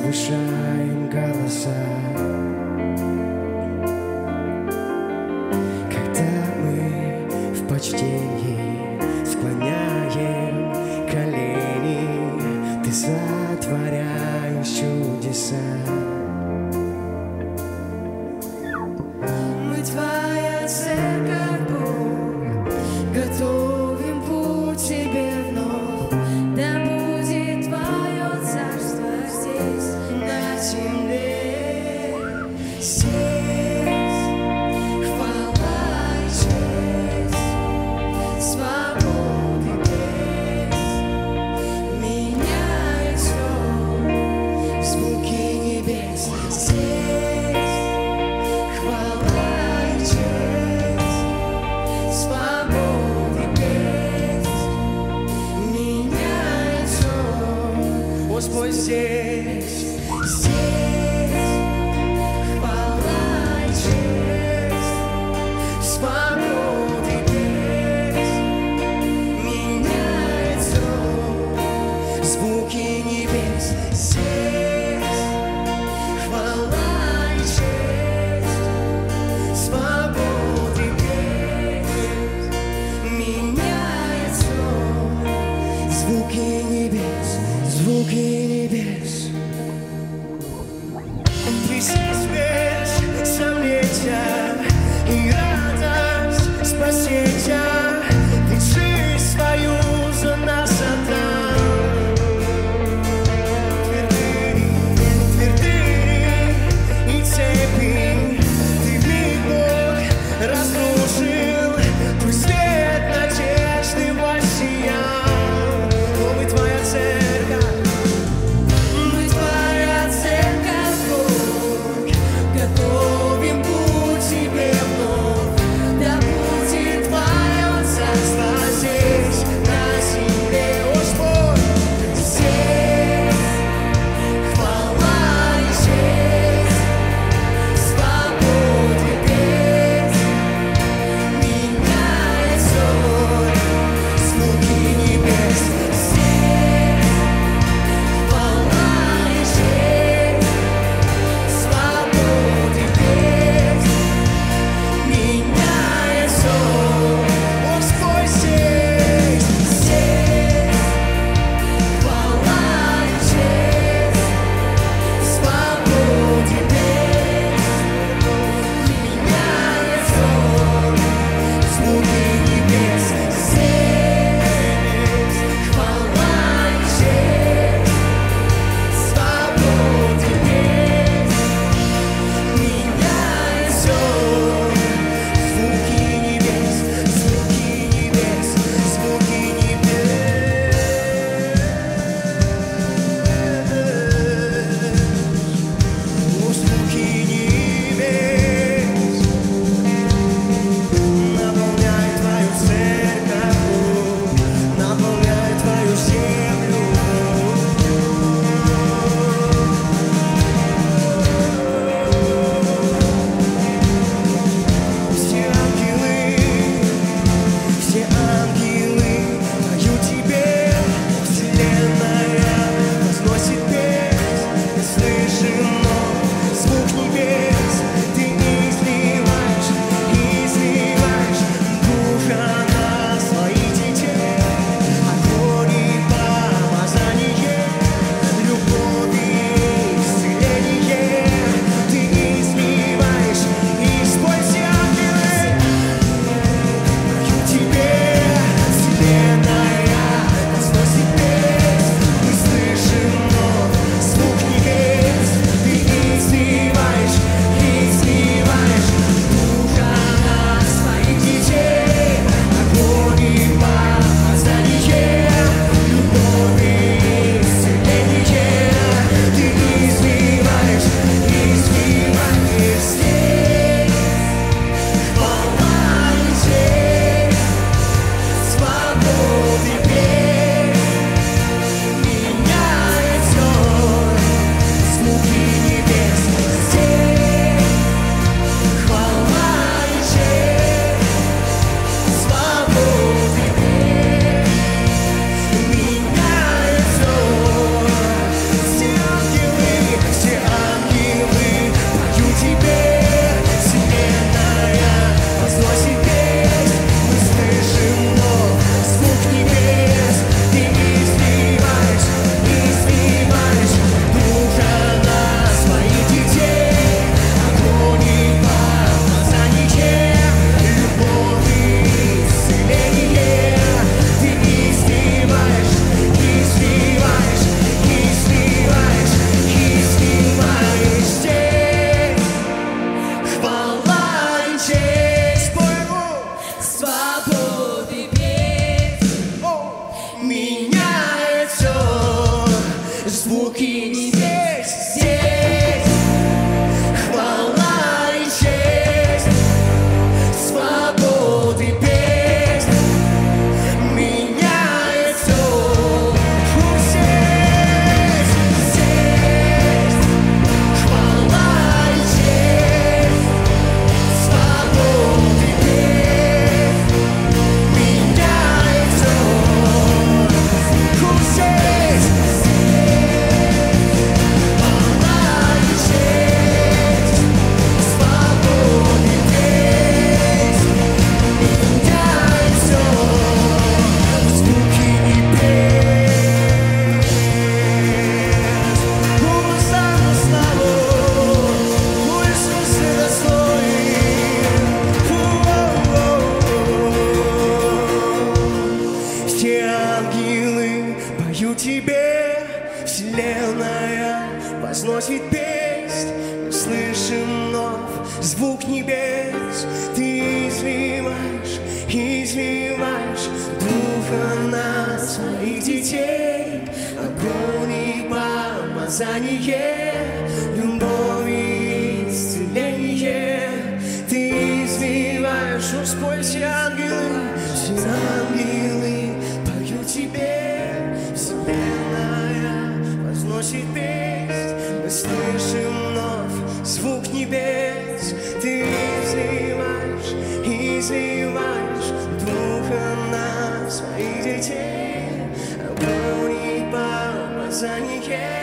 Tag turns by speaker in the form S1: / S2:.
S1: возвышаем голоса, когда мы в почтении склоняем колени, ты сотворяешь чудеса.
S2: Мы твоя церковь, Бог, готовим путь тебе вновь. Да будет твое царство здесь, на земле. Здесь хвала и честь, свобода и песнь меняет все в звуки небес. Здесь хвала и честь, свобода и песнь меняет все.
S1: Господь здесь,
S2: Хвала и честь, свобода и песнь меняет все.
S1: звуки небес.
S2: Здесь хвала и честь, свобода и песнь меняет все.
S1: Звуки небес, звуки небес. звуки небес здесь. Хвала и честь, свободы песнь меняет все. Здесь, здесь, хвала и честь, свободы песнь меняет все. Здесь, тебе вселенная возносит песнь, мы слышим вновь звук небес. Ты изливаешь духа на своих детей, огонь и помазание, любовь и исцеление. Ты изливаешь, спой, все ангелы поют тебе. Вселенная возносит песнь, мы слышим вновь звук небес. Ты изливаешь духа на своих детей, огонь и помазание.